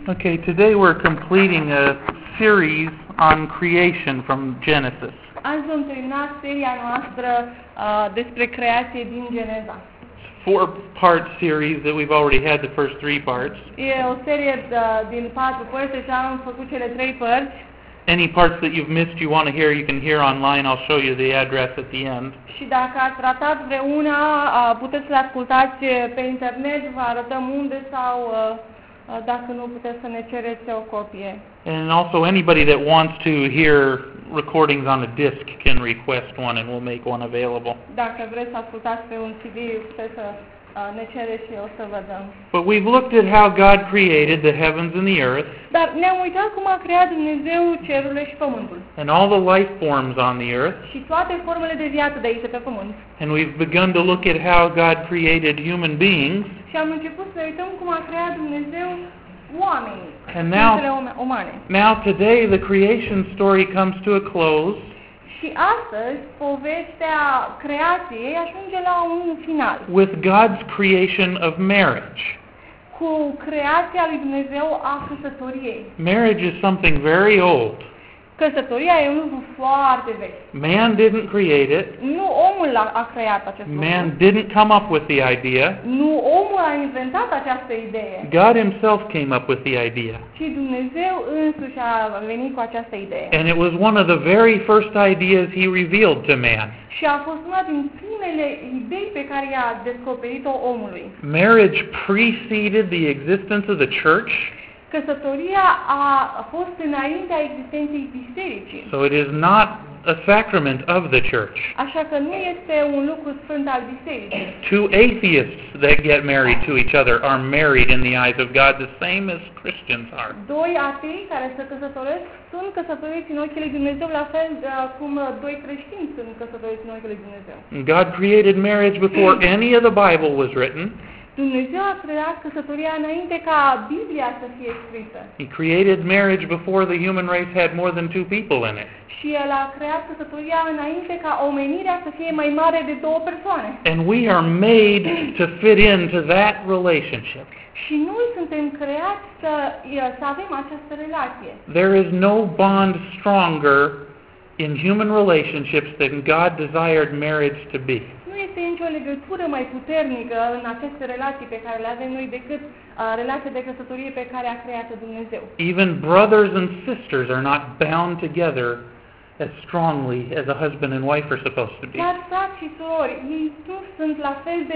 Okay, today we're completing a series on creation from Genesis. Azi vom termina seria noastră despre creație din Geneza. Four-part series that we've already had the first three parts. E o serie din 4 părți, deja am făcut cele 3 părți. Any parts that you've missed you want to hear, you can hear online. I'll show you the address at the end. Și dacă ați ratat vreuna, puteți să le ascultați pe internet, vă arătăm unde sau dacă nu puteți să ne cereți o copie. And also anybody that wants to hear recordings on a disc can request one and we'll make one available. Dacă vreți să ascultați pe un CD, puteți să ne cereți și o să vă dăm. But we've looked at how God created the heavens and the earth. Dar ne-am uitat cum a creat Dumnezeu cerurile și pământul. And all the life forms on the earth. Și toate formele de viață de aici pe pământ. And we've begun to look at how God created human beings. Și am început să uităm cum a creat Dumnezeu oamenii, ființele umane. Now today the creation story comes to a close. Și astăzi povestea creației ajunge la un final. With God's creation of marriage. Cu creația lui Dumnezeu a căsătoriei. Marriage is something very old. Căsătoria e un lucru foarte vechi. Man didn't create it. Nu omul a creat acest lucru. Man didn't come up with the idea. Nu omul a inventat această idee. God himself came up with the idea. Și Dumnezeu însuși a venit cu această idee. And it was one of the very first ideas he revealed to man. Și a fost una din primele idei pe care i-a descoperit-o omului. Marriage preceded the existence of the church. Căsătoria a fost înaintea existenței bisericii. So it is not a sacrament of the church. Așa că nu este un lucru sfânt al bisericii. Two atheists that get married to each other are married in the eyes of God the same as Christians are. Doi atei care se căsătoresc sunt căsătoriți în ochii lui Dumnezeu, la fel cum doi creștini sunt căsătoriți în ochii lui Dumnezeu. God created marriage before any of the Bible was written. Dumnezeu a creat căsătoria înainte ca Biblia să fie scrisă. He created marriage before the human race had more than 2 people in it. Și El a creat căsătoria înainte ca omenirea să fie mai mare de 2 persoane. And we are made to fit into that relationship. Și noi suntem creați să avem această relație. There is no bond stronger in human relationships than God desired marriage to be. Nu este nicio legătură mai puternică în aceste relații pe care le avem noi decât relația de căsătorie pe care a creat-o Dumnezeu. Even brothers and sisters are not bound together as strongly as a husband and wife are supposed to be. Chiar frați și surori, ei nu sunt la fel de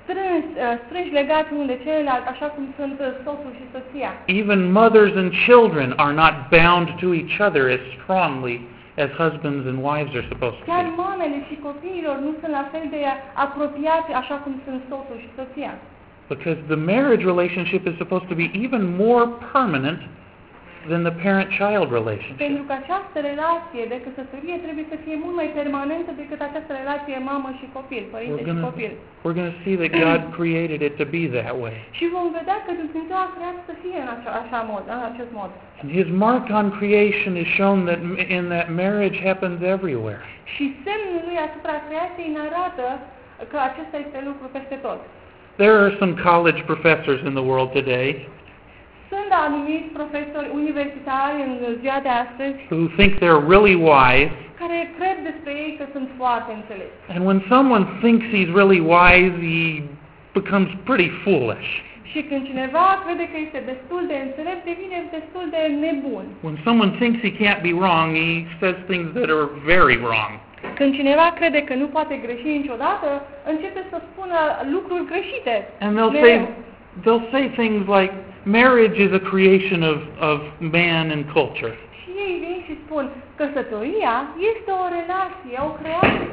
strânși legați unul de celălalt, așa cum sunt soțul și soția. Even mothers and children are not bound to each other as strongly as husbands and wives are supposed to Chiar be. mamele și copiilor nu sunt la fel de apropiați așa cum sunt soțul și soția. Because the marriage relationship is supposed to be even more permanent than the parent-child relationship. Pentru că această relație de căsătorie trebuie să fie mult mai permanentă decât această relație mamă și copil, părinte și copil. We're going to see that God created it to be that way. Și vom vedea că Dumnezeu a creat să fie în acest mod. And his mark on creation is shown that in that marriage happens everywhere. Și semnul lui asupra creației ne arată că acesta este lucru peste tot. There are some college professors in the world today Sunt anumiți profesori universitari în ziua de astăzi who think they're really wise. care cred despre ei că sunt foarte înțelepți. And when someone thinks he's really wise, he becomes pretty foolish. Și când cineva crede că este destul de înțelept, devine destul de nebun. When someone thinks he can't be wrong, he says things that are very wrong. Când cineva crede că nu poate greși niciodată, începe să spună lucruri greșite. And they'll say things like, marriage is a creation of man and culture. Și ei vin și spun, căsătoria este o relație, o creație.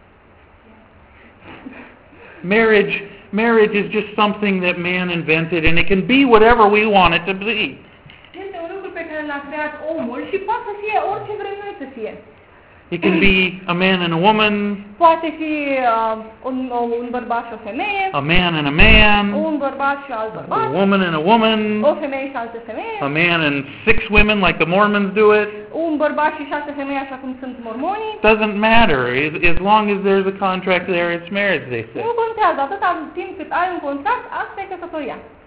Marriage is just something that man invented, and it can be whatever we want it to be. Este un lucru pe care l-a creat omul și poate să fie orice vrem noi să fie. It can be a man and a woman. Poate fi un bărbat și o femeie. A man and a man. Un bărbat și alt bărbat. A woman and a woman. O femeie și altă femeie. A man and 6 women like the Mormons do it. Un bărbat și 6 femei așa cum sunt mormonii. Doesn't matter. As long as there's a contract there, it's marriage, they say. Nu contează, atâta timp cât ai un contract, asta e căsătoria.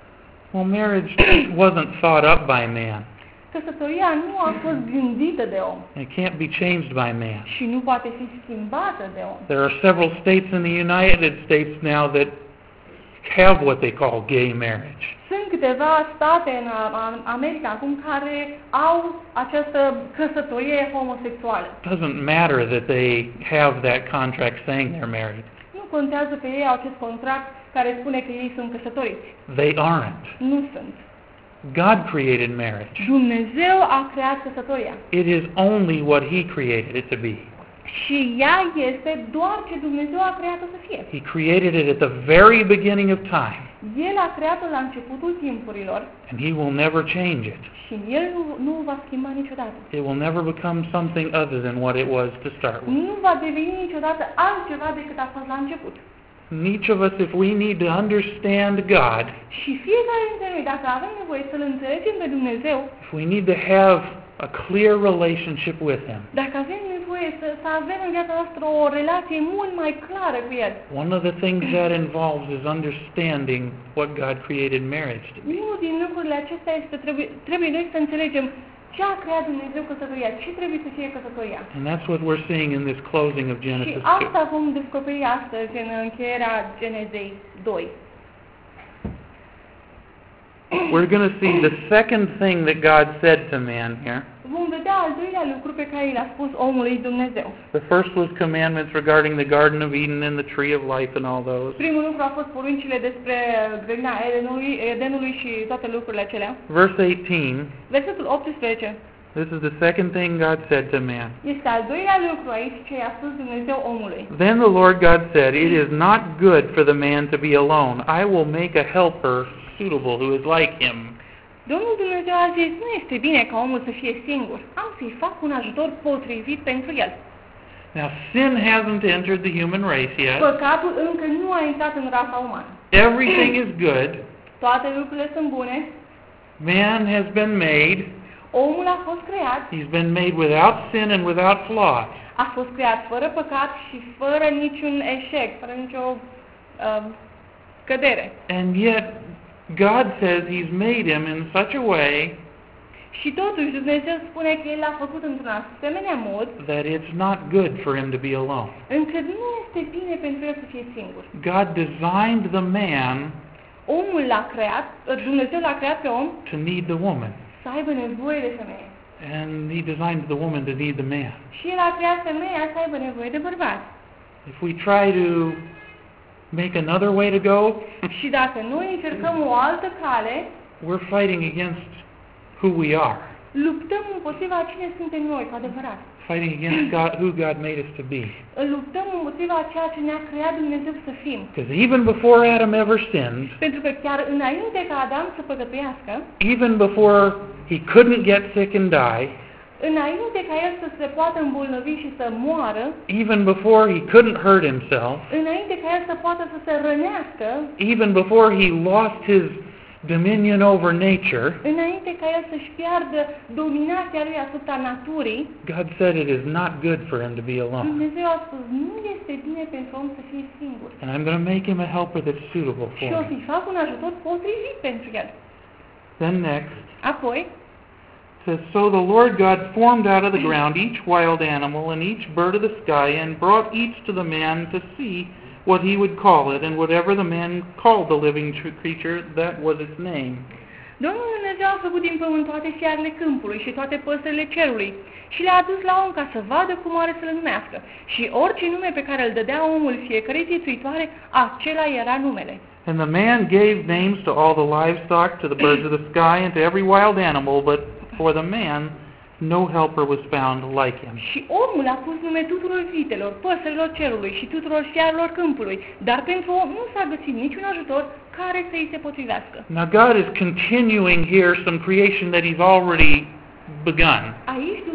Well, marriage wasn't thought up by man. Căsătoria nu a fost gândită de om It can't be changed by man. și nu poate fi schimbată de om. There are several states in the United States now that have what they call gay marriage. Sunt câteva state în America acum care au această căsătorie homosexuală. It doesn't matter that they have that contract saying they're married. Nu contează că ei au acest contract care spune că ei sunt căsătoriți. They aren't. Nu sunt. God created marriage. Dumnezeu a creat căsătoria. It is only what He created it to be. Și ea este doar ce Dumnezeu a creat-o să fie. He created it at the very beginning of time, El a creat-o la începutul timpurilor and He will never change it. și El nu va schimba niciodată. It will never become something other than what it was to start with. Nu va deveni niciodată altceva decât a fost la început. And each of us, if we need to understand God, Și fiecare dintre noi, dacă avem nevoie să-L înțelegem pe Dumnezeu, if we need to have a clear relationship with Him, dacă avem nevoie să avem în viața noastră o relație mult mai clară cu El, one of the things that involves is understanding what God created marriage to be. unul din lucrurile acestea este trebuie noi să înțelegem ce a creat Dumnezeu căsătoria, ce trebuie să fie căsătoria. And that's what we're seeing in this closing of Și Genesis 2. asta vom descoperi astăzi în încheierea Genezei 2. We're going to see the second thing that God said to man here. Vom vedea al doilea lucru pe care l-a spus omului Dumnezeu. The first was commandments regarding the Garden of Eden and the tree of life and all those. Primul lucru a fost poruncile despre grădina Edenului și toate lucrurile acelea. Verse 18, Versetul 18 this is the second thing God said to man. este al doilea lucru aici ce i-a spus Dumnezeu omului. Then the Lord God said, it is not good for the man to be alone. I will make a helper suitable who is like him. Domnul Dumnezeu a zis, nu este bine ca omul să fie singur. Am să-i fac un ajutor potrivit pentru el. Now, sin hasn't entered the human race yet. Păcatul încă nu a intrat în rasa umană. Everything is good. Toate lucrurile sunt bune. Man has been made. Omul a fost creat. He's been made without sin and without flaw. A fost creat fără păcat și fără niciun eșec, fără nicio cădere. And yet, God says He's made him in such a way Și totuși Dumnezeu spune că El l-a făcut într-un asemenea mod that it's not good for him to be alone. încât nu este bine pentru el să fie singur. God designed the man Omul l-a creat, Dumnezeu l-a creat pe om to need the woman, să aibă nevoie de femeie. and He designed the woman to need the man. Și El a creat femeia să aibă nevoie de bărbat. If we try to make another way to go, Și dacă noi încercăm o altă cale, we're fighting against who we are, luptăm împotriva cine suntem noi, cu adevărat. fighting against God, who God made us to be. Luptăm împotriva ceea ce ne-a creat Dumnezeu să fim. Because even before Adam ever sinned, Pentru că chiar înainte ca Adam să păcătuiască, even before he couldn't get sick and die, înainte ca el să se poată îmbolnăvi și să moară, even before he couldn't hurt himself, înainte ca el să poată să se rănească, even before he lost his dominion over nature, înainte ca el să-și piardă dominația lui asupra naturii, God said it is not good for him to be alone. Dumnezeu a spus, nu este bine pentru om să fie singur. And I'm going to make him a helper that's suitable Și for o him. să-i fac un ajutor potrivit pentru el. Then next, Apoi, it says, so the Lord God formed out of the ground each wild animal and each bird of the sky and brought each to the man to see what he would call it, and whatever the man called the living creature, that was its name. Domnul Dumnezeu a făcut din pământ toate fiarele câmpului și toate păsările cerului și le-a adus la om ca să vadă cum are să le numească. Și orice nume pe care îl dădea omul fiecărei viețuitoare, acela era numele. And the man gave names to all the livestock, to the birds of the sky, and to every wild animal, but for the man no helper was found like him. Și omul a pus nume tuturor vitelor, păsărilor cerului și tuturor fiarelor câmpului, dar pentru om nu s-a găsit niciun ajutor care să îi se potrivească. Now God is continuing here some creation that He's already begun. Aici Dumnezeu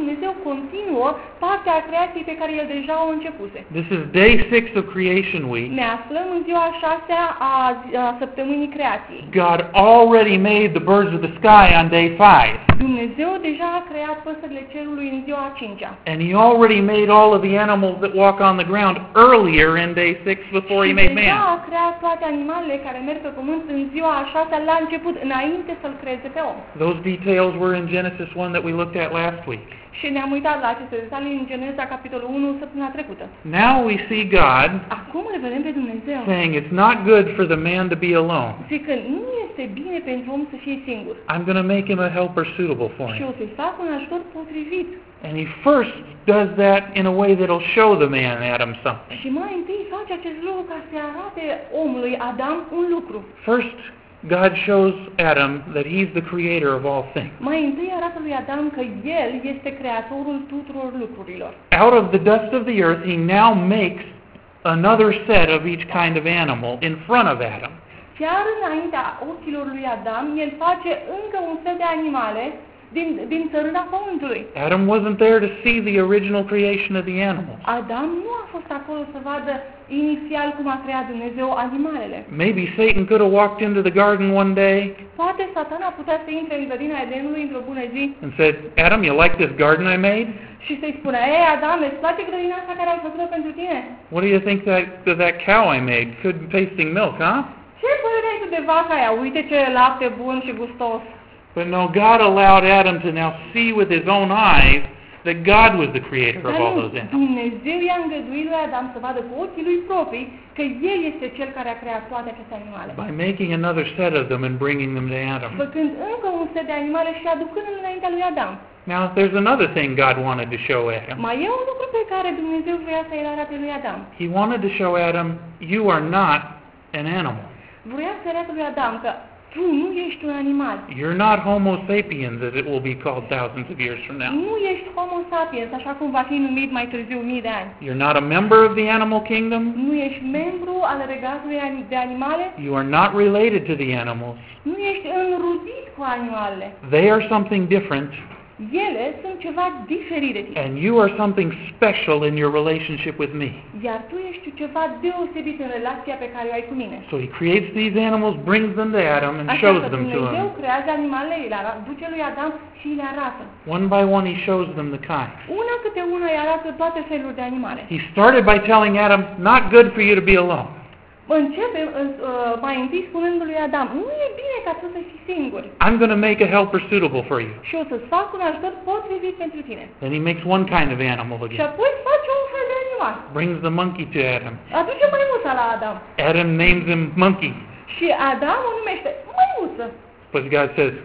continuă partea a creației pe care el deja o începuse. This is day 6 of Creation Week. Ne aflăm în ziua 6 a săptămânii creației. God already made the birds of the sky on day 5. Dumnezeu deja a creat păsările cerului în ziua a 5-a. And he already made all of the animals that walk on the ground earlier in day 6 before he made deja man. a creat toate animalele care merg pe pământ în ziua a 6-a la început, înainte să-l creeze pe om. Those details were in Genesis 1 that we looked at last week. Și ne-am uitat la aceste detalii în Geneza, capitolul 1, săptămâna trecută. Now we see God Acum îl vedem pe Dumnezeu. saying it's not good for the man to be alone. Zic că nu este bine pentru om să fie singur. I'm going to make him a helper suitable for Și him. o să-i fac un ajutor potrivit. And he first does that in a way that'll show the man Adam something. Și mai întâi face acest lucru ca să arate omului Adam un lucru. First, God shows Adam that he's the creator of all things. Mai întâi arată lui Adam că el este creatorul tuturor lucrurilor. Out of the dust of the earth, he now makes another set of each kind of animal in front of Adam. Chiar înaintea ochilor lui Adam, el face încă un set de animale din țărâna pământului. Adam wasn't there to see the original creation of the animals. Adam nu a fost acolo să vadă inițial cum a creat Dumnezeu animalele. Maybe Satan could have walked into the garden one day Poate Satana putea să intre în grădina Edenului într-o bună zi and said, Adam, you like this garden I made? și să-i spună: "Ei, Adam, îți place grădina asta care am făcut-o pentru tine? What do you think that cow I made? Good tasting milk, huh? Ce părere ai tu de vaca aia? Uite ce lapte bun și gustos." But no, God allowed Adam to now see with his own eyes that God was the creator of all those animals. Dumnezeu i-a îngăduit lui Adam să vadă cu ochii lui proprii că el este cel care a creat toate aceste animale. By making another set of them and bringing them to Adam. Făcând încă un set de animale și aducându-l înaintea lui Adam. Now, there's another thing God wanted to show Adam. Mai e un lucru pe care Dumnezeu vrea să-l arate lui Adam. He wanted to show Adam, you are not an animal. Vrea să arate lui Adam că tu nu ești un animal. You're not Homo sapiens, as it will be called thousands of years from now. Nu ești Homo sapiens, așa cum va fi numit mai târziu mii de ani. You're not a member of the animal kingdom. Nu ești membru al regatului de animale. You are not related to the animals. Nu ești înrudit cu animalele. They are something different, Ele sunt ceva diferit de tine. and you are something special in your relationship with me. Iar tu ești ceva deosebit în relația pe care o ai cu mine. So he creates these animals, brings them to Adam, and Așa shows că them to Dumnezeu him. creează animalele, le duce lui Adam și le arată. One by one, he shows them the kind. Una câte una îi arată toate feluri de animale. He started by telling Adam, not good for you to be alone. Începe mai întâi spunându lui Adam: nu e bine ca tu să fii singur. I'm going to make a helper suitable for you. Și o să-ți fac un ajutor potrivit pentru tine. Then he makes one kind of animal Și again. apoi face un fel de animal. Brings the monkey to Adam. Aduce măimuța la Adam. Adam names him Monkey. Și Adam o numește măimuță. But God says,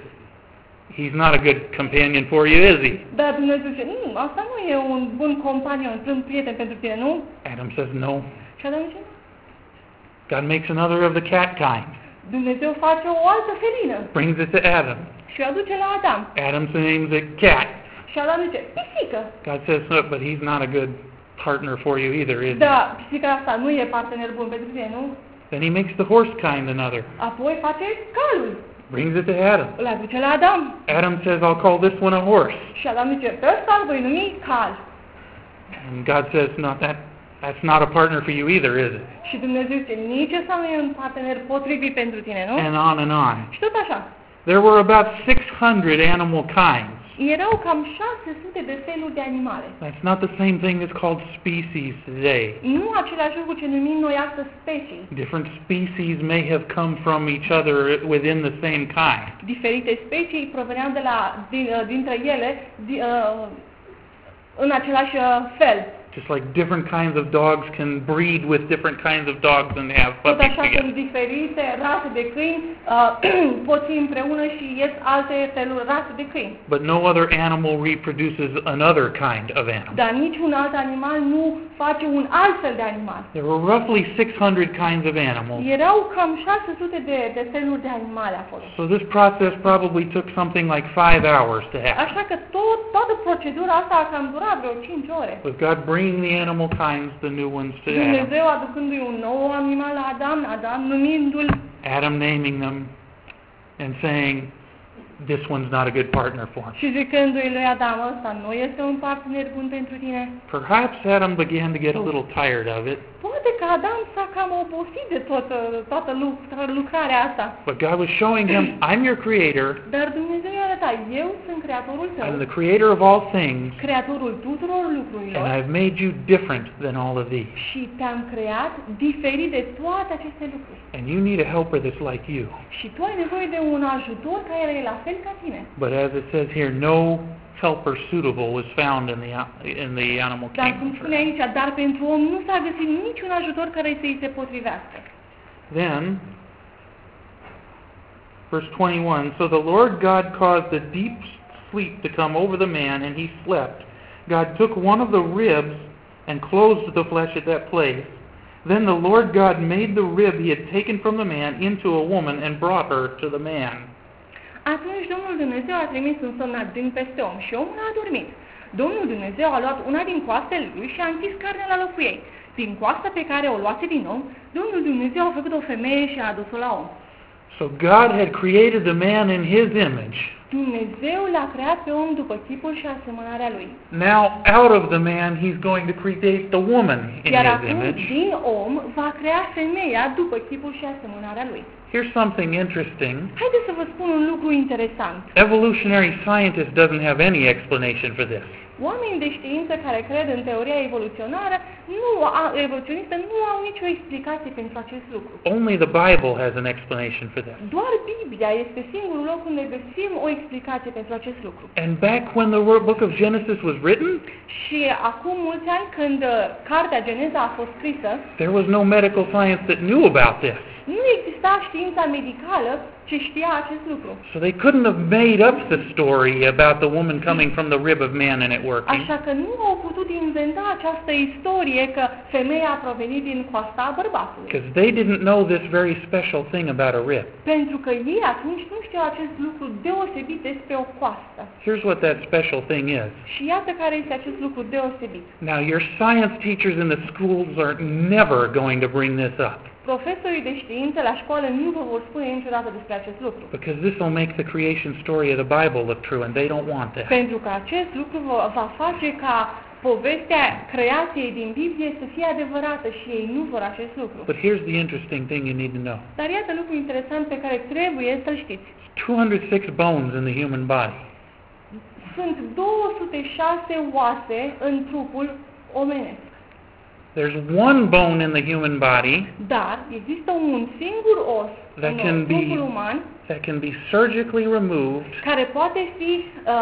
he's not a good companion for you, is he? Dar Dumnezeu zice: nu, asta nu e un bun companion, un prieten pentru tine, nu? Adam says, no. Și Adam zice: God makes another of the cat kind. Dumnezeu face o altă felină Brings it to Adam. și o aduce la Adam. Adam names it Cat. Și Adam zice: pisică. God says, no, but he's not a good partner for you either, is he? Da, pisica asta nu e partener bun pentru tine, nu? Then he makes the horse kind another. Apoi face calul. Brings it to Adam. Îl aduce la Adam. Adam says, I'll call this one a horse. Și Adam zice: pe ăsta îl voi numi cal. And God says, no, that's not a partner for you either, is it? Și Dumnezeu zice: nici ăsta nu e un partener potrivit pentru tine, nu? And on. Și tot așa. There were about 600 animal kinds. Erau cam 600 de feluri de animale. That's not the same thing that's called species today. Nu același lucru ce numim noi astăzi specii. Different species may have come from each other within the same kind. Diferite specii proveneau dintre ele în același fel. Just like different kinds of dogs can breed with different kinds of dogs and have Tot puppies așa together. sunt diferite rase de câini, pot fi împreună și ies alte feluri rase de câini. But no other animal reproduces another kind of animal. Dar niciun alt animal nu face un alt fel de animal. There were roughly 600 kinds of animals. Erau cam 600 de feluri de animale acolo. So this process probably took something like 5 hours to happen. Așa că toată procedura asta a cam durat vreo 5 ore. With God bringing the animal kinds, the new ones to Adam. Dumnezeu aducându-i un nou animal la Adam, Adam numindu-l, Adam naming them and saying, this one's not a good partner for him. Și zicându-i lui Adam, ăsta nu este un partener bun pentru tine. Perhaps Adam began to get a little tired of it, Poate că Adam s-a cam obosit de toată lucrarea asta. but God was showing him, I'm your creator, Dar Dumnezeu i-a arătat, eu sunt creatorul tău, I'm the creator of all things, creatorul tuturor and lucrurilor I've made you different than all of these. și te-am creat diferit de toate aceste lucruri. And you need a helper that's like you. Și tu ai nevoie de un ajutor care e la fel ca tine. But as it says here, no helper suitable was found in the animal Dar cum kingdom. spune aici, dar pentru om nu s-a găsit niciun ajutor care să-i se potrivească. Then, verse 21, so the Lord God caused a deep sleep to come over the man, and he slept. God took one of the ribs and closed the flesh at that place. Then the Lord God made the rib he had taken from the man into a woman and brought her to the man. Atunci Domnul Dumnezeu a trimis un somn adânc peste om și omul a adormit. Domnul Dumnezeu a luat una din coastele lui și a închis carnea la locul ei. Din coasta pe care o luase din om, Domnul Dumnezeu a făcut o femeie și a adus-o la om. So God had created the man in his image. Dumnezeu l-a creat pe om după chipul și asemănarea lui. Now, out of the man, he's going to create the woman in Iar his acum, image. din om, va crea femeia după chipul și asemănarea lui. Here's something interesting. Haideți să vă spun un lucru interesant. Evolutionary scientist doesn't have any explanation for this. Oamenii de știință care cred în teoria evoluționistă nu au nicio explicație pentru acest lucru. Only the Bible has an explanation for this. Doar Biblia este singurul loc unde găsim o explicație pentru acest lucru. And back when the book of Genesis was written, Și acum mulți ani, când cartea Geneza a fost scrisă, there was no medical science that knew about this. nu exista știința medicală ce știa acest lucru. So they couldn't have made up the story about the woman coming from the rib of man and it working. Așa că nu au putut inventa această istorie că femeia a provenit din coasta bărbatului. Because they didn't know this very special thing about a rib. Pentru că ei atunci nu știau acest lucru deosebit despre o coastă. Here's what that special thing is. Și iată care este acest lucru deosebit. Now, your science teachers in the schools are never going to bring this up. Profesorii de știință la școală nu vă vor spune niciodată despre acest lucru. Because this will make the creation story of the Bible look true, and they don't want that. Pentru că acest lucru va face ca povestea creației din Biblie să fie adevărată și ei nu vor acest lucru. But here's the interesting thing you need to know. Dar iată lucru interesant pe care trebuie să-l știți. 206 bones in the human body. Sunt 206 oase în trupul omenesc. There's one bone in the human body Dar există un singur os that în can trupul be uman surgically removed care poate fi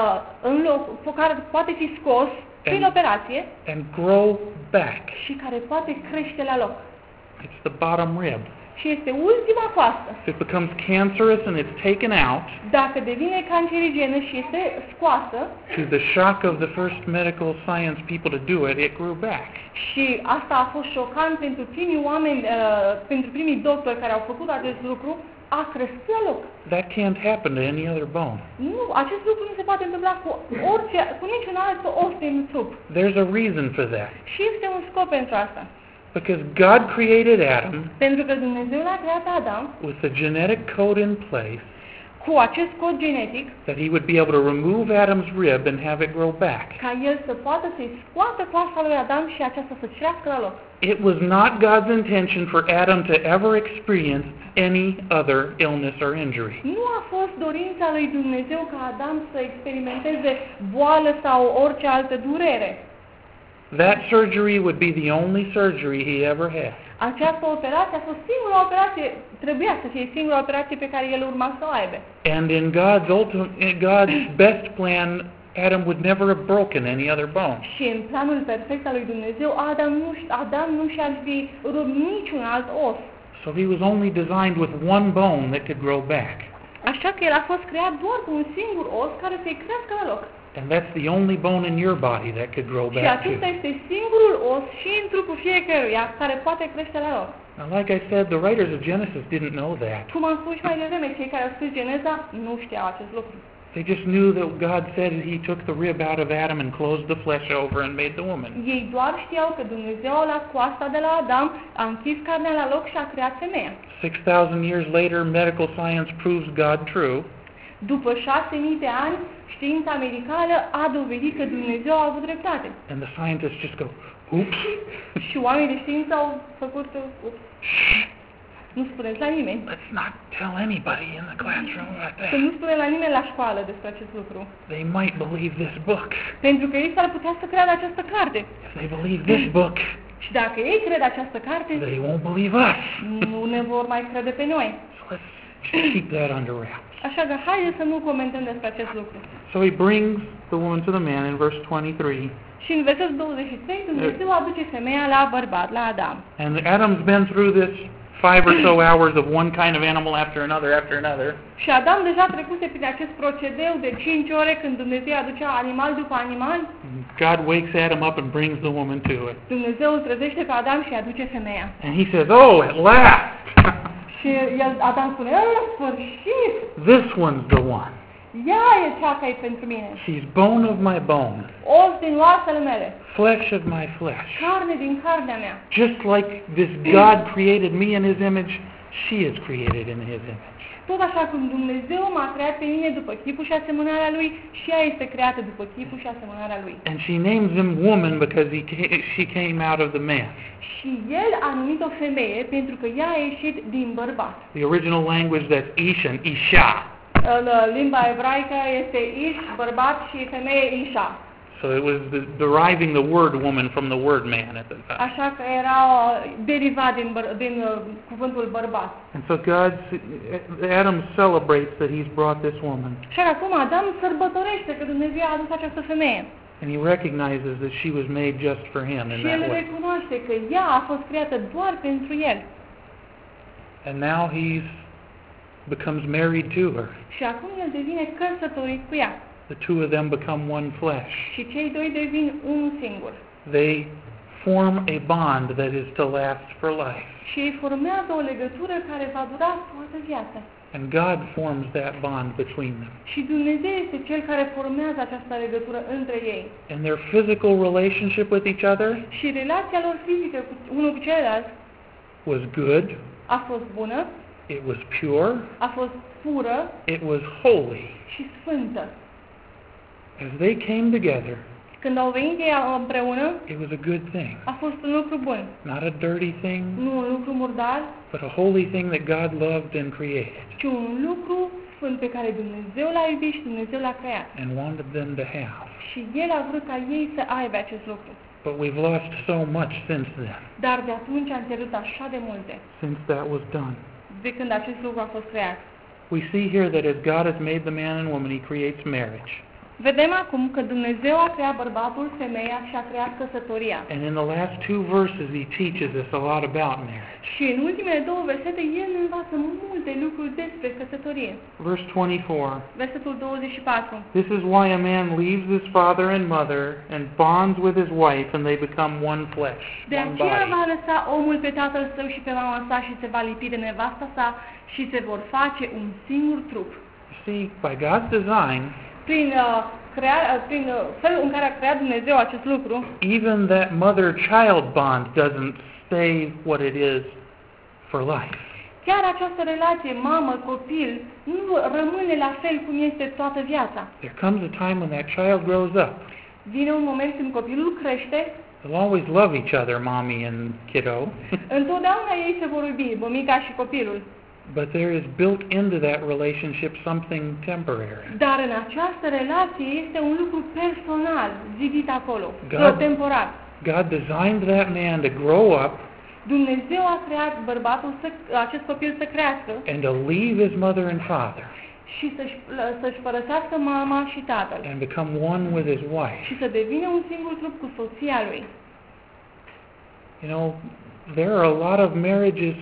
care poate fi scos prin operație and grow back. și care poate crește la loc. It's the bottom rib. Și este ultima coastă. If it becomes cancerous and it's taken out, Dacă devine cancerigenă și este scoasă, to the shock of the first medical science people to do it, it grew back. și asta a fost șocant pentru primii oameni, pentru primii doctori care au făcut acest lucru, a crescut la loc. That can't happen to any other bone. Nu, acest lucru nu se poate întâmpla cu niciun alt os din trup. There's a reason for that. Și este un scop pentru asta. Because God created Adam Pentru că Dumnezeu l-a creat Adam with the genetic code in place cu acest cod genetic that he would be able to remove Adam's rib and have it grow back. ca el să poată să-i scoată coasta lui Adam și aceasta să crească la loc. It was not God's intention for Adam to ever experience any other illness or injury. Nu a fost dorința lui Dumnezeu ca Adam să experimenteze boală sau orice altă durere. That surgery would be the only surgery he ever had. Această operație a fost singura operație, trebuia să fie singura operație pe care el urma să o aibă. And in God's best plan, Adam would never have broken any other bone. Și în planul perfect al lui Dumnezeu, Adam nu și-ar fi rupt niciun alt os. So he was only designed with one bone that could grow back. Așa că el a fost creat doar cu un singur os care să-i crească la loc. And that's the only bone in your body that could grow Și back too. acesta este singurul os și în trupul fiecăruia care poate crește la loc. Now, like I said, the writers of Genesis didn't know that. Cum am spus și mai devreme, cei care au scris Geneza nu știau acest lucru. They just knew that God said he took the rib out of Adam and closed the flesh over and made the woman. Ei doar știau că Dumnezeu a luat coasta de la Adam, a închis carnea la loc și a creat femeia. 6,000 years later, medical science proves God true. După 6.000 de ani, știința medicală a dovedit că Dumnezeu a avut dreptate. And the scientists just go, oops. Și oamenii de știință au făcut... Nu spuneți la nimeni. Let's not tell anybody in the classroom like Să nu that. spune la nimeni la școală despre acest lucru. They might believe this book. Pentru că ei s-ar putea să creadă această carte. If they believe this book, Și dacă ei cred această carte, they won't believe us. nu ne vor mai crede pe noi. So let's just keep that under wraps. Așa că haideți să nu comentăm despre acest lucru. So he brings the woman to the man in verse 23. Și în versetul 23, Dumnezeu aduce femeia la bărbat, la Adam. And Adam's been through this 5 or so hours of one kind of animal after another. Și Adam deja trecuse prin acest procedeu de 5 ore când Dumnezeu aducea animal după animal. God wakes Adam up and brings the woman to it. Dumnezeu îl trezește pe Adam și aduce femeia. And he says, oh, at last! Și Adam spune, în sfârșit, This one's the one. ea e cea care e pentru mine. She's bone of my bone, Os din oasele mele, flesh of my flesh. carne din carnea mea. Just like this God created me in his image, she is created in his image. Tot așa cum Dumnezeu m-a creat pe mine după chipul și asemănarea Lui, și ea este creată după chipul și asemănarea Lui. And she names him woman because she came out of the man. Și El a numit-o femeie pentru că ea a ieșit din bărbat. The original language, that's Ishan, Isha. În limba ebraică este ish, bărbat, și femeie isha. So it was deriving the word woman from the word man at the time. Așa că era derivat din cuvântul bărbat. And so Adam celebrates that he's brought this woman. Și acum Adam sărbătorește că Dumnezeu a adus această femeie. And he recognizes that she was made just for him in Și el that way. recunoaște că ea a fost creată doar pentru el. And now becomes married to her. Și acum el devine căsătorit cu ea. The two of them become one flesh. Și cei doi devin unul singur. They form a bond that is to last for life. Și ei formează o legătură care va dura toată viața. And God forms that bond between them. Și Dumnezeu este Cel care formează această legătură între ei. And their physical relationship with each other Și relația lor fizică unul cu celălalt was good, a fost bună, it was pure, a fost pură it was holy. și sfântă. As they came together, Când au venit ei împreună, it was a good thing. a fost un lucru bun. Not a dirty thing, Nu un lucru murdar, but a holy thing that God loved and created ci un lucru sfânt pe care Dumnezeu l-a iubit și Dumnezeu l-a creat. and wanted them to have. Și El a vrut ca ei să aibă acest lucru. But we've lost so much since then, Dar de atunci am pierdut așa de multe, since that was done. de când acest lucru a fost creat. We see here that as God has made the man and woman, he creates marriage. Vedem acum că Dumnezeu a creat bărbatul, femeia și a creat căsătoria. And in the last 2 verses, he teaches us a lot about marriage. Și în ultimele 2 versete, El ne învață multe lucruri despre căsătorie. Verse 24. Versetul 24. This is why a man leaves his father and mother and bonds with his wife, and they become one flesh, De one aceea body. va lăsa omul pe tatăl său și pe mama sa și se va lipi de nevasta sa și se vor face un singur trup. You see, by God's design, Prin felul în care a creat Dumnezeu acest lucru, even that mother-child bond doesn't stay what it is for life. chiar această relație mamă-copil nu rămâne la fel cum este toată viața. There comes a time when that child grows up. Vine un moment când copilul crește, They'll always love each other, mommy and kiddo. întotdeauna ei se vor iubi, mămica și copilul. But there is built into that relationship something temporary. Dar în această relație este un lucru personal, zidit acolo, temporar. God designed that man to grow up Dumnezeu a creat bărbatul, acest copil să crească and to leave his mother and father și să-și părăsească mama și tatăl and become one with his wife. și să devină un singur trup cu soția lui. You know, there are a lot of marriages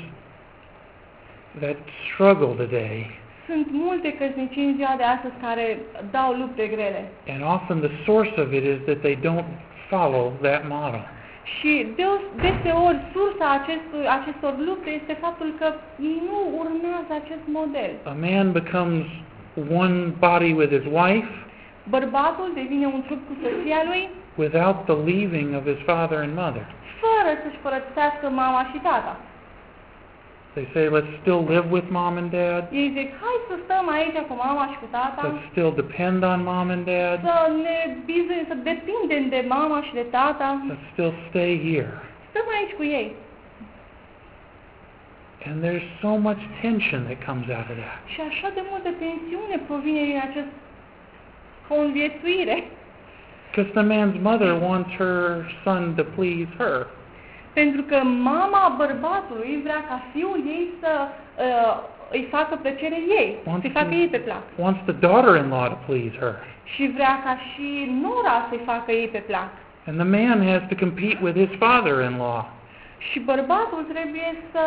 that struggle today, Sunt multe căsnicii în ziua de astăzi care dau lupte grele. and often the source of it is that they don't follow that model. Și deseori sursa acestor lupte este faptul că ei nu urmează acest model. A man becomes one body with his wife Bărbatul devine un trup cu soția lui without the leaving of his father and mother. fără să-și părăsească mama și tata. They say, let's still live with mom and dad. Ei zic, hai să stăm aici cu mama și cu tata, Let's still depend on mom and dad. să depindem de mama și de tata, Let's still stay here. stăm aici cu ei. And there's so much tension that comes out of that. Și așa de multă tensiune provine din acest conviețuire. Because the man's mother wants her son to please her. Pentru că mama bărbatului vrea ca fiul ei să îi facă plăcere ei, să-i facă ei pe plac. Wants the daughter-in-law to please her. Și vrea ca și nora să-i facă ei pe plac. And the man has to compete with his father-in-law. Și bărbatul trebuie să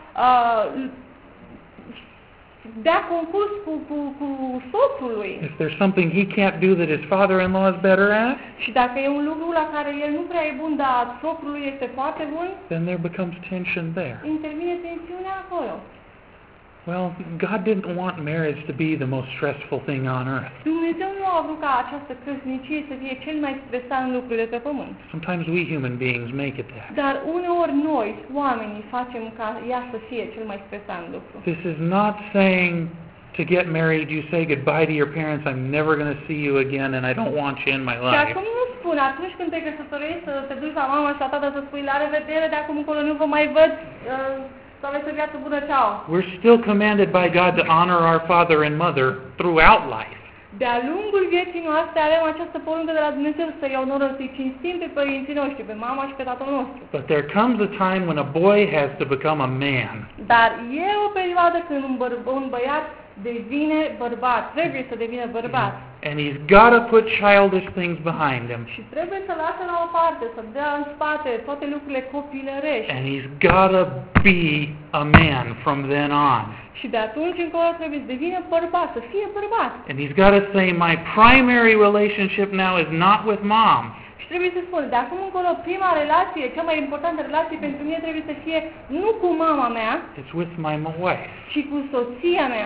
dea concurs cu soțul lui. If there's something he can't do that his father-in-law is better at, Și dacă e un lucru la care el nu prea e bun, dar socrul lui este foarte bun, then there becomes tension there. intervine tensiunea acolo. Well, God didn't want marriage to be the most stressful thing on earth. Dumnezeu nu a vrut ca această căsnicie să fie cel mai stresant lucru de pe pământ. Sometimes we human beings make it that. Dar uneori noi, oamenii, facem ca ea să fie cel mai stresant lucru. This is not saying to get married you say goodbye to your parents, I'm never going to see you again and I don't want you in my Și life. acum nu spun, atunci când te căsătorești, să te duci la mama și la tata să spui la revedere, de acum încolo nu vă mai văd, să aveți o viață bună, ceau. We're still commanded by God to honor our father and mother throughout life. De-a lungul vieții noastre avem această poruncă de la Dumnezeu să-i onorăm, să-i cinstim pe părinții noștri, pe mama și pe tatăl nostru. But there comes a time when a boy has to become a man. Dar e o perioadă când un băiat devine bărbat, trebuie să devină bărbat. And he's got to put childish things behind him. Și trebuie să lasă la o parte, să dea în spate toate lucrurile copilărești. And he's got to be a man from then on. Și de atunci încolo trebuie să devină bărbat, să fie bărbat. And he's got to say, my primary relationship now is not with mom. Și trebuie să spună, de acum încolo prima relație, cea mai importantă relație pentru mine trebuie să fie nu cu mama mea, It's with my wife. ci cu soția mea.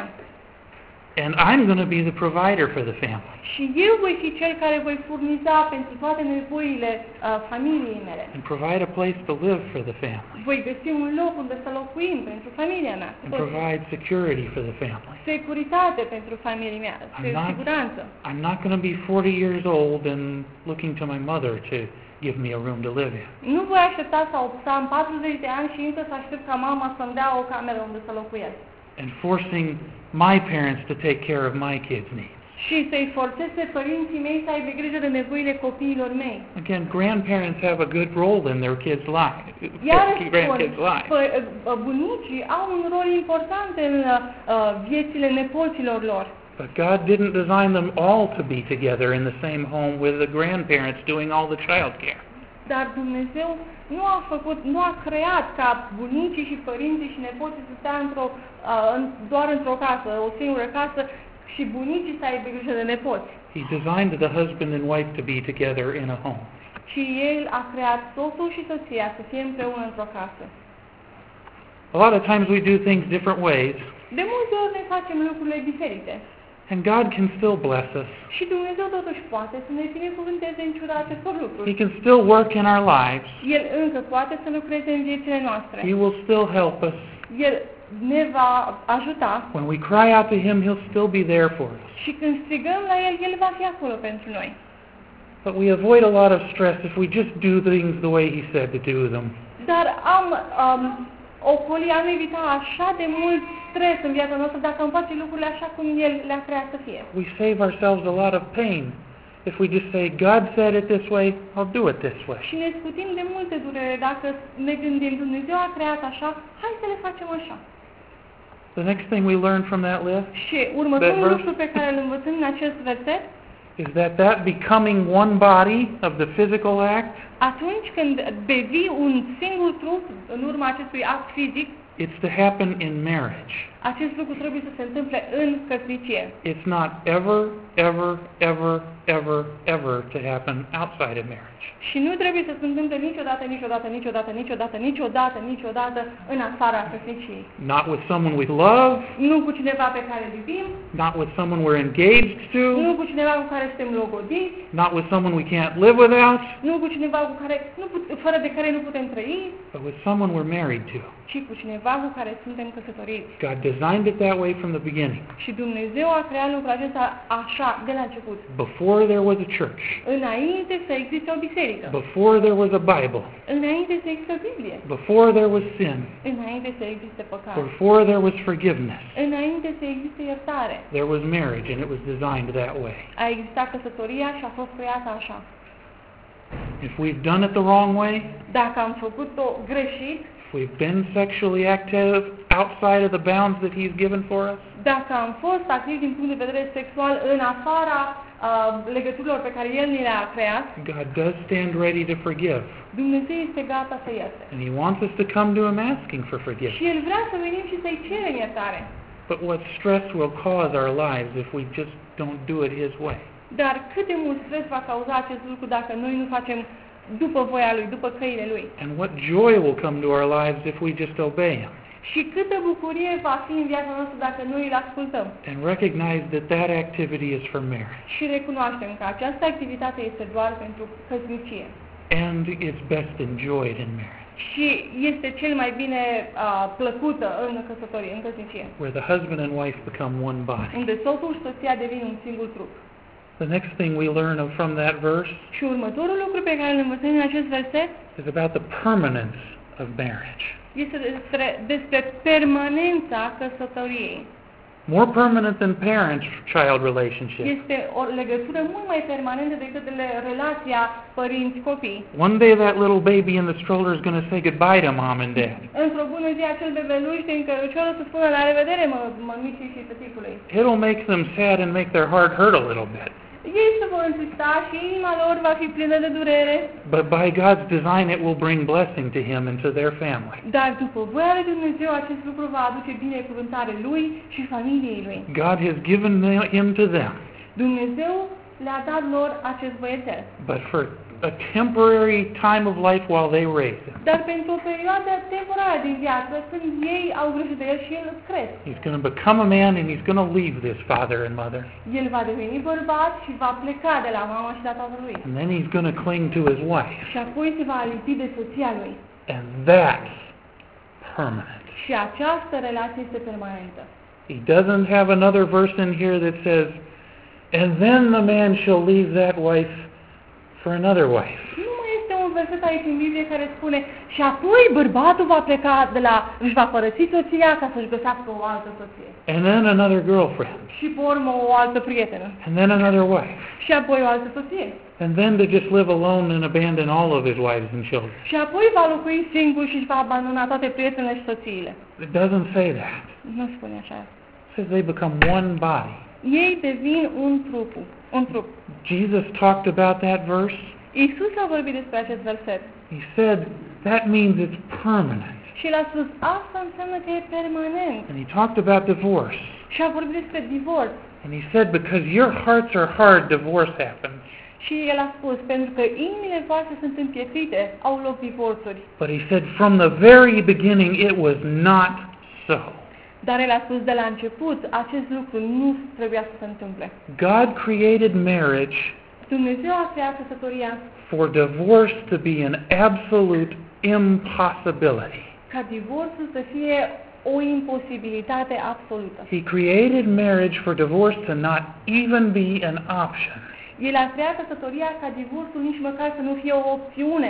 And I'm going to be the provider for the family. Și eu voi fi cel care voi furniza pentru toate nevoile familiei mele. And provide a place to live for the family. Voi găsi un loc unde să locuim pentru familia mea. And provide security for the family. Securitate pentru familia mea, siguranță. I'm not going to be 40 years old and looking to my mother to give me a room to live in. Nu voi aștepta să am 40 de ani și încă să aștept ca mama să-mi dea o cameră unde să locuiesc. And forcing my parents to take care of my kids' needs. Și să-i forțez pe părinții mei să aibă grijă de nevoile copiilor mei. Again, grandparents have a good role in their kids' lives. Grandkids' lives. Bunicii au un rol important în viețile nepoților lor. But God didn't design them all to be together in the same home with the grandparents doing all the child care. Dar Dumnezeu nu a creat ca bunicii și părinții și nepoții să stea doar într-o casă, o singură casă, și bunicii să aibă grijă de nepoți. He designed the husband and wife to be together in a home. Și El a creat soțul și soția să fie împreună într-o casă. A lot of times we do things different ways, De multe ori ne facem lucrurile diferite. and God can still bless us. Și Dumnezeu totuși poate să ne binecuvânteze în ciuda acestor lucruri. He can still work in our lives. El încă poate să lucreze în viețile noastre. He will still help us. El ne va ajuta When we cry out to Him, He'll still be there for us. și când strigăm la El, El va fi acolo pentru noi. But we avoid a lot of stress if we just do things the way He said to do them. Dar am evitat așa de mult stres în viața noastră dacă am face lucrurile așa cum El le-a creat să fie. We save ourselves a lot of pain if we just say, God said it this way, I'll do it this way. Și ne scutim de multe durere dacă ne gândim, Dumnezeu a creat așa, hai să le facem așa. The next thing we learn from that list Și următorul lucru pe care îl învățăm în acest verset, is that becoming one body of the physical act, atunci când devii un singur trup în urma acestui act fizic, it's to happen in marriage. Acest lucru trebuie să se întâmple în căsnicie. It's not ever, ever, ever, ever, ever to happen outside of marriage. Și nu trebuie să se întâmple niciodată, niciodată, niciodată, niciodată, niciodată, niciodată în afara căsniciei. Not with someone we love, Nu cu cineva pe care îl iubim, not with someone we're engaged to, nu cu cineva cu care suntem logodiți, not with someone we can't live without, nu cu cineva cu care fără de care nu putem trăi, but with someone we're married to. ci cu cineva cu care suntem căsătoriți. God designed it that way from the beginning. Și Dumnezeu a creat lucrul acesta așa de la început. Before there was a church, Înainte să existe o biserică, before there was a Bible, înainte să existe o Biblie, before there was sin, înainte să existe păcat, before there was forgiveness, înainte să existe iertare, there was marriage, and it was designed that way. a existat căsătoria și a fost creată așa. If we've done it the wrong way, Dacă am făcut-o greșit, if we've been sexually active outside of the bounds that He's given for us, dacă am fost activi din punct de vedere sexual în afara legăturilor pe care El ni le-a creat, God does stand ready to forgive. Dumnezeu este gata să ierte. And He wants us to come to Him asking for forgiveness. Și El vrea să venim și să-i cerem iertare. But what stress will cause our lives if we just don't do it His way? Dar cât de mult stres va cauza acest lucru dacă noi nu facem după voia Lui, după căile Lui? And what joy will come to our lives if we just obey Him? Și câtă bucurie va fi în viața noastră dacă noi îl ascultăm? And recognize that that activity is for marriage. Și recunoaștem că această activitate este doar pentru căsnicie. And it's best enjoyed in marriage, Și este cel mai bine plăcută în căsătorie, în căsnicie. where the husband and wife become one body. Unde soțul și soția devin un singur trup. The next thing we learn from that verse Și următorul lucru pe care îl învățăm în acest verset is about the permanence of marriage. este despre permanența căsătoriei. More permanent than parent-child relationship. Este o legătură mult mai permanentă decât relația părinți-copii. One day that little baby in the stroller is going to say goodbye to mom and dad. Într-o bună zi, acel bebeluș din cărucior o să spună la revedere, mămicii și tăticului. It'll make them sad and make their heart hurt a little bit. Ei se vor întrista și inima lor va fi plină de durere, But by God's design, it will bring blessing to him and to their family. dar după voia lui Dumnezeu acest lucru va aduce binecuvântare lui și familiei lui. God has given him to them, Dumnezeu le-a dat lor acest băiețel, but for a temporary time of life while they raise him. dar pentru o perioadă temporară din viață, când ei au grijă de el și el îl cresc. He's going to become a man and he's going to leave this father and mother. El va deveni bărbat și va pleca de la mama și de la tatăl lui. And then he's going to cling to his wife. Și apoi se va alipi de soția lui. And that's permanent. Și această relație este permanentă. He doesn't have another verse in here that says, and then the man shall leave that wife for another wife. Nu mai este un verset aici în Biblie care spune și apoi bărbatul va pleca își va părăsi soția ca să-și găsească o altă soție. And then another girlfriend. Și pe urmă o altă prietenă. And then another wife. Și apoi o altă soție. And then to just live alone and abandon all of his wives and children. Și apoi va locui singur și își va abandona toate prietenele și soțiile. It doesn't say that. Nu spune așa. It says they become one body. Ei devin un trup. Jesus talked about that verse. Iisus a vorbit despre acest verset. He said that means it's permanent. Și el a spus, asta înseamnă că e permanent. And he talked about divorce. Și a vorbit despre divorț. And he said because your hearts are hard, divorce happens. Și el a spus, pentru că inimile voastre sunt împietrite, au loc divorțuri. But he said from the very beginning it was not so. Dar el a spus de la început, acest lucru nu trebuia să se întâmple. God created marriage Dumnezeu a creat căsătoria for divorce to be an absolute impossibility. ca divorțul să fie o imposibilitate absolută. He created marriage for divorce to not even be an option. El a creat căsătoria ca divorțul nici măcar să nu fie o opțiune.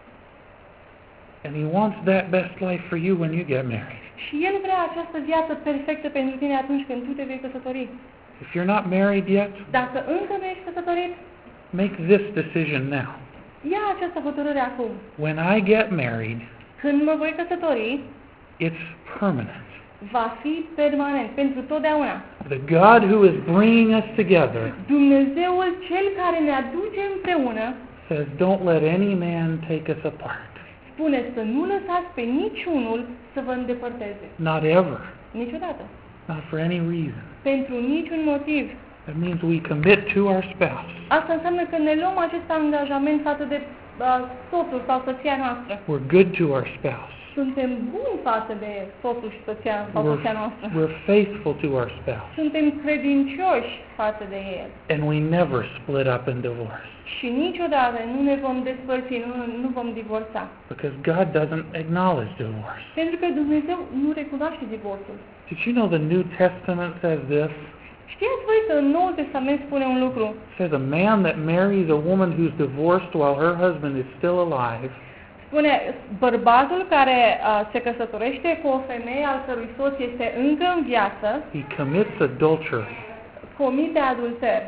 And he wants that best life for you when you get married. Și el vrea această viață perfectă pentru tine atunci când tu te vei căsători. If you're not married yet, Dacă încă nu ești căsătorit, make this decision now. ia această hotărâre acum. When I get married, Când mă voi căsători, it's permanent. va fi permanent, pentru totdeauna. The God who is bringing us together Dumnezeul cel care ne aduce împreună says, don't let any man take us apart. spune să nu lăsați pe niciunul să vă îndepărteze. Not ever. Niciodată. not for any reason. pentru niciun motiv. That means we commit to our spouse. Asta înseamnă că ne luăm acest angajament față de soțul sau soția noastră. We're good to our spouse. Suntem buni față de soțul și soția sau soția noastră. We're faithful to our spouse. Suntem credincioși față de el. And we never split up in divorce. Și niciodată nu ne vom despărți, nu vom divorța. Because God doesn't acknowledge divorce. Pentru că Dumnezeu nu recunoaște divorțul. Did you know the New Testament says this? Știați voi că în Noul Testament spune un lucru? It says a man that marries a woman who's divorced while her husband is still alive Spune, bărbatul care se căsătorește cu o femeie al cărui soț este încă în viață, he commits adultery. comite adulter.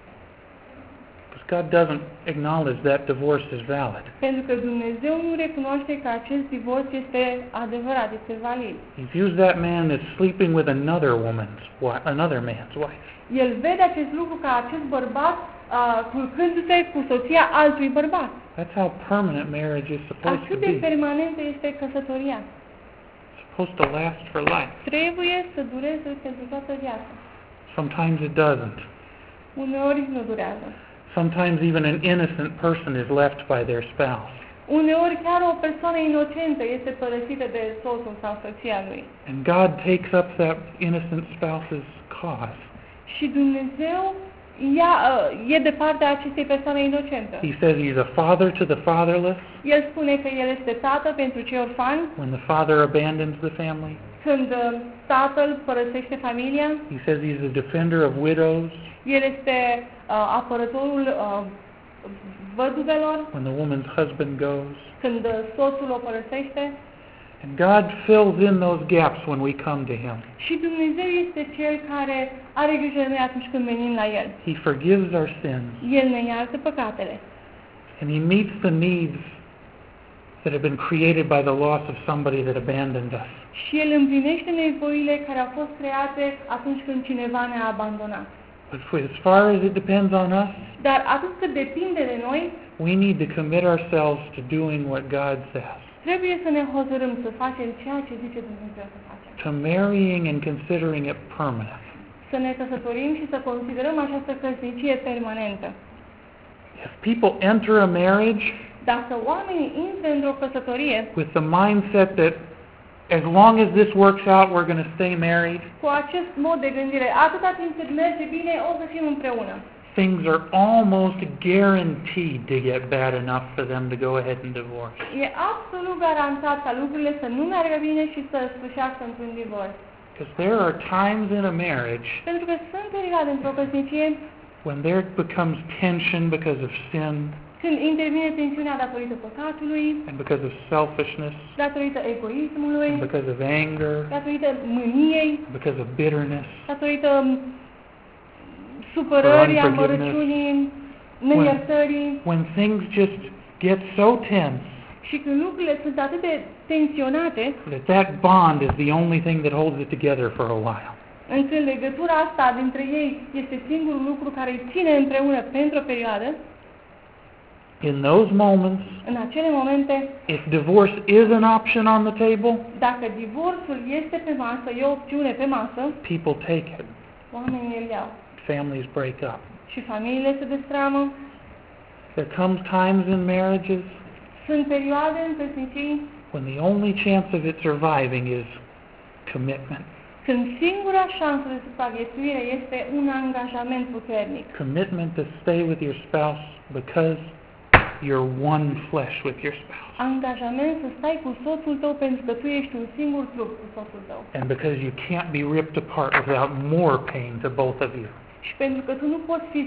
Because God doesn't acknowledge that divorce is valid. Pentru că Dumnezeu nu recunoaște că acest divorț este adevărat, este valid. He views that man as sleeping with another man's wife. El vede acest lucru ca acest bărbat culcându-se cu soția altui bărbat. That's how permanent marriage is supposed to Atât de be. permanentă este căsătoria. It's supposed to last for life. Trebuie să dureze pentru toată viața. Sometimes it doesn't. Uneori nu durează. Sometimes even an innocent person is left by their spouse. Uneori chiar o persoană inocentă este părăsită de soțul sau soția lui. And God takes up that innocent spouse's cause. Și Dumnezeu e de partea acestei persoane inocente. He says he's a father to the fatherless El spune că el este tată pentru cei orfani, when the father abandons the family. când tatăl părăsește familia. He says he's a defender of widows El este apărătorul văduvelor, when the woman's husband goes. când soțul o părăsește. And God fills in those gaps when we come to him. Și Dumnezeu este Cel care are grijă de noi atunci când venim la El. He forgives our sins El ne iartă păcatele. and he meets the needs that have been created by the loss of somebody that abandoned us. Și El împlinește nevoile care au fost create atunci când cineva ne-a abandonat. But as far as it depends on us, Dar atât cât depinde de noi, we need to commit ourselves to doing what God says, trebuie să ne hotărâm să facem ceea ce zice Dumnezeu să facem. to marrying and considering it permanent. Să ne căsătorim și să considerăm această căsnicie permanentă. If people enter a marriage Dacă oamenii intră într-o căsătorie with the mindset that as long as this works out, we're going to stay married, cu acest mod de gândire, atâta timp cât merge bine, o să fim împreună. things are almost guaranteed to get bad enough for them to go ahead and divorce. E absolut garantat ca lucrurile să nu meargă bine și să sfârșească într-un divorț. Because there are times in a marriage Pentru că sunt perioade într-o căsnicie when there becomes tension because of sin când intervine tensiunea datorită păcatului, and because of selfishness datorită egoismului, and because of anger, datorită mâniei, because of bitterness. datorită supărării, For unforgiveness. amărăciunii, neiertării. When things just get so tense Și când lucrurile sunt atât de tensionate, that bond is the only thing that holds it together for a while. încât legătura asta dintre ei este singurul lucru care îi ține împreună pentru o perioadă, In those moments, în acele momente, if divorce is an option on the table, dacă divorțul este pe masă, e o opțiune pe masă, people take it. oamenii îl iau. Families break up. Și familiile se destramă. There comes times in marriages Sunt perioade în căsnicii when the only chance of it surviving is commitment. când singura șansă de supraviețuire este un angajament puternic. Commitment to stay with your spouse because you're one flesh with your spouse. Angajament să stai cu soțul tău pentru că tu ești un singur trup cu soțul tău. And because you can't be ripped apart without more pain to both of you. Și pentru că tu nu poți fi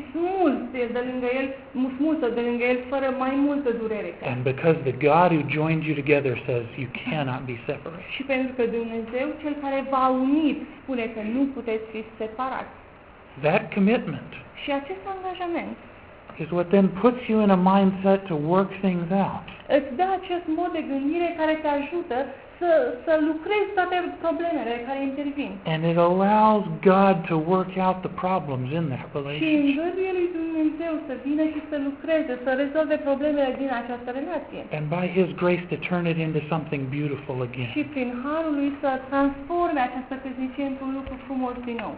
smulsă de lângă el fără mai multă durere. And because the God who joined you together says you cannot be separated. Și pentru că Dumnezeu, Cel care v-a unit, spune că nu puteți fi separați. That commitment Și acest angajament is what then puts you in a mindset to work things out. îți dă acest mod de gândire care te ajută să lucrezi toate problemele care intervin. And it allows God to work out the problems in that Și relationship. îngăduie lui Dumnezeu Dumnezeu să vină și să lucreze, să rezolve problemele din această relație. And by His grace to turn it into something beautiful Și again. prin harul lui să transforme această căsnicie într-un lucru frumos din nou.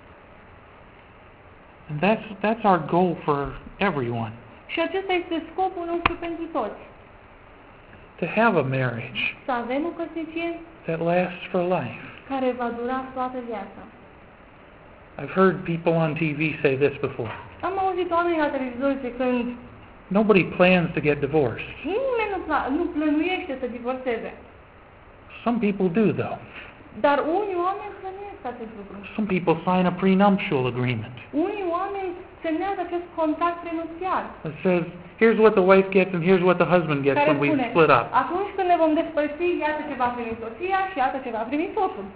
And that's our goal for everyone. Și acesta este scopul nostru pentru toți. To have a marriage Să avem o căsnicie that lasts for life. care va dura toată viața. I've heard people on TV say this before. Am auzit oameni la televizor zicând, Nobody plans to get divorced. nimeni nu plănuiește să divorțeze. Some people do, though. Dar unii oameni plănuiesc acest lucru. Some people sign a prenuptial agreement Unii oameni semnează acest contract prenupțial, that says, here's what the wife gets and here's what the husband gets care when we spune, split up. atunci când ne vom despărți, iată ce va primi soția și iată ce va primi soțul.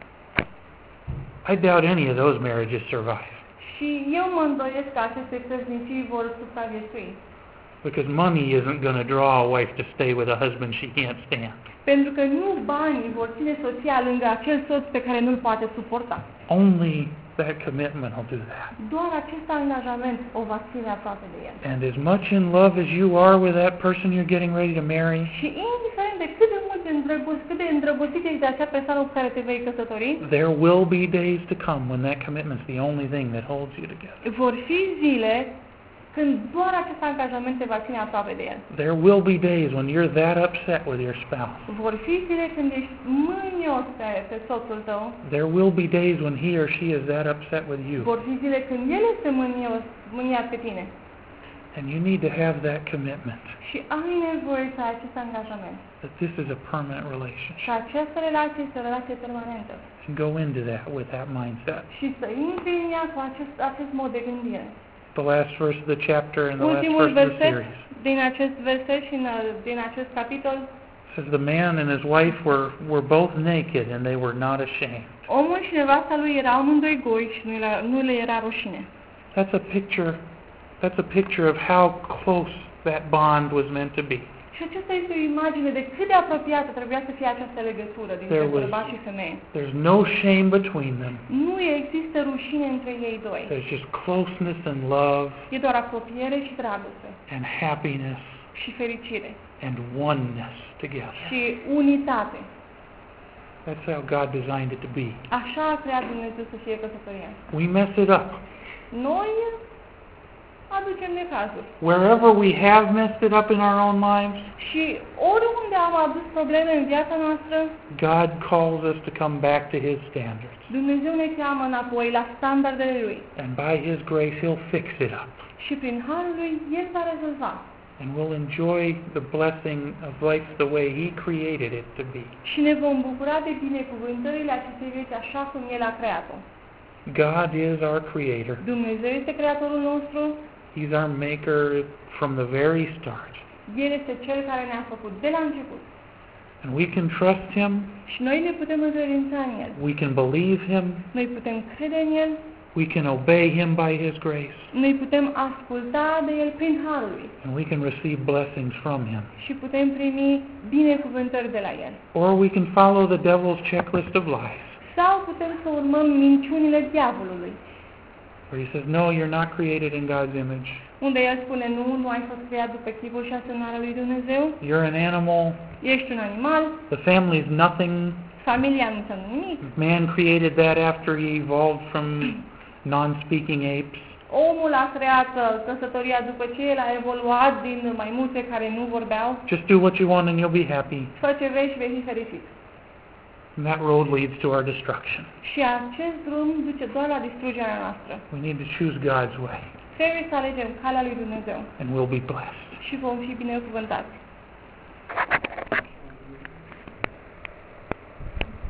I doubt any of those marriages survive Și eu mă îndoiesc că aceste căsnicii vor supraviețui. because money isn't going to draw a wife to stay with a husband she can't stand. Pentru că nu banii vor ține soția lângă acel soț pe care nu-l poate suporta. Only that commitment will do that. Doar acest angajament o va ține aproape de el. And as much in love as you are with that person you're getting ready to marry, Și indiferent de cât de mult cât de îndrăgostit ești de acea persoană cu care te vei căsători, there will be days to come when that commitment's the only thing that holds you together. vor fi zile când doar acest angajament te va ține aproape de el. There will be days when you're that upset with your spouse. Vor fi zile când ești mânios pe soțul tău. There will be days when he or she is that upset with you. Vor fi zile când el este mâniat pe tine. And you need to have that commitment Și ai nevoie să ai acest angajament. that this is a permanent relationship. Și această relație este o relație permanentă. And go into that with that mindset. Și să intri în ea cu acest mod de gândire. The last verse of the chapter and the last Ultimul verse of the verset series din acest verset și din acest capitol, says the man and his wife were both naked and they were not ashamed. omul și nevasta lui erau amândoi goi și nu le era rușine. That's a picture of how close that bond was meant to be. Și aceasta este o imagine de cât de apropiată trebuia să fie această legătură dintre bărbat și femeie. There's no shame between them. Nu există rușine între ei doi. There's just closeness and love E doar apropiere și dragoste and happiness și fericire and oneness together. și unitate. That's how God designed it to be. Așa a creat Dumnezeu să fie căsătoria. We mess it up. Noi aducem necazuri. Wherever we have messed it up in our own lives, Și oriunde am adus probleme în viața noastră, God calls us to come back to His standards. Dumnezeu ne cheamă înapoi la standardele Lui. And by His grace, He'll fix it up. Și prin harul Lui, El va rezolva. And we'll enjoy the blessing of life the way He created it to be. Și ne vom bucura de binecuvântările acestei vieți așa cum El a creat-o. God is our Creator. Dumnezeu este Creatorul nostru, He's our Maker from the very start. El este Cel care ne-a făcut de la început. And we can trust Him. Și noi ne putem încredința în El. We can believe Him. Noi putem crede în El. We can obey Him by His grace. Noi putem asculta de El prin harul Lui. And we can receive blessings from Him. Și putem primi binecuvântări de la El. Or we can follow the devil's checklist of lies, Sau putem să urmăm minciunile diavolului, where he says, no, you're not created in God's image. unde El spune nu ai fost creat după chipul și asemănarea lui Dumnezeu, You're an animal. ești un animal, The family's nothing. familia nu înseamnă nimic, Man created that after he evolved from non-speaking apes. omul a creat căsătoria după ce el a evoluat din maimuțe care nu vorbeau, Just do what you want and you'll be happy. fă ce vrei și vei fi fericit. And that road leads to our destruction. Și acest drum duce doar la distrugerea noastră. We need to choose God's way, Trebuie să alegem calea lui Dumnezeu and we'll be blessed. și vom fi binecuvântați.